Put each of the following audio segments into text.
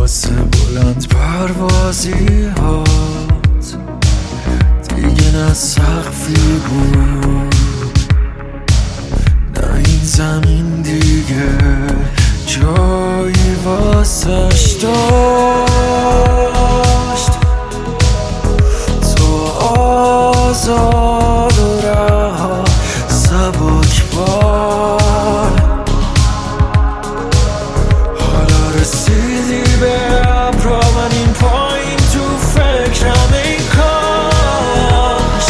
واسه بلند پروازی هات دیگه نه سقفی بود نه این زمین دیگه جایی واسش داشت. تو آزاد و رها سبک بال حالا رسیدی به ابرا من این پایین تو فکرم ای کاش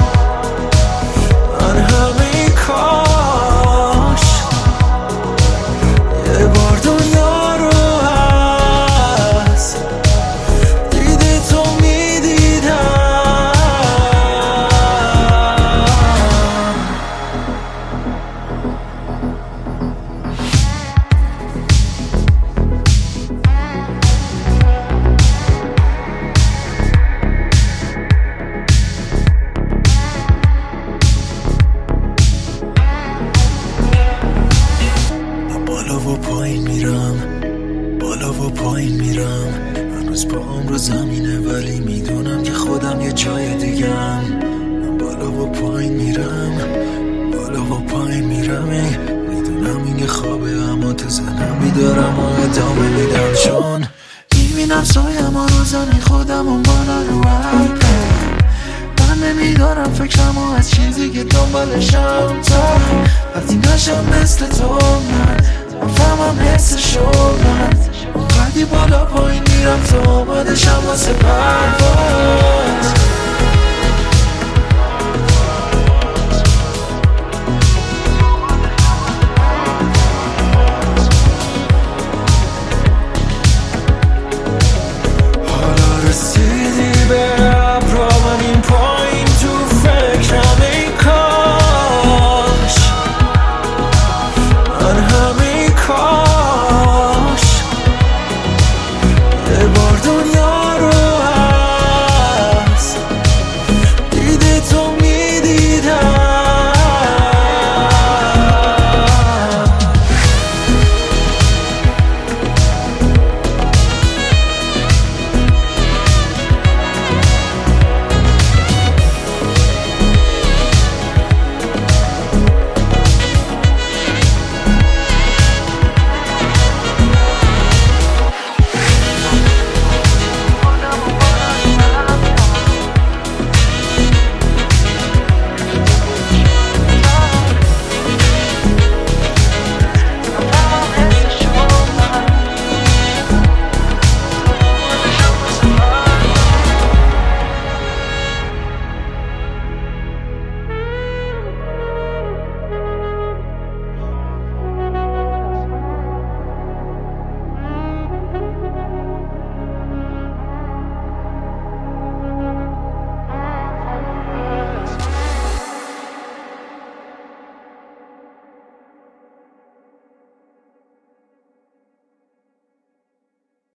من همین کاش یه بار دنیا رو هست دیده تو میدیدم. بالا و پایین میرم بالا و پایین میرم هنوز پاهم رو زمینه ولی میدونم که خودم یه جای دیگم. من بالا و پایین میرم بالا و پایین میرم میدونم این یه خوابه اما تو زنم بیدارم و ادامه میدم چون میبینم سایم رو زمین خودم اون بالا رو عقه من نمیدارم فکرم و از چیزی که دنبالشم تا وقتی نشم مثل تو من فهمم حسشو من اونقدی بالا پایین میرم تا آمادشم واسه پر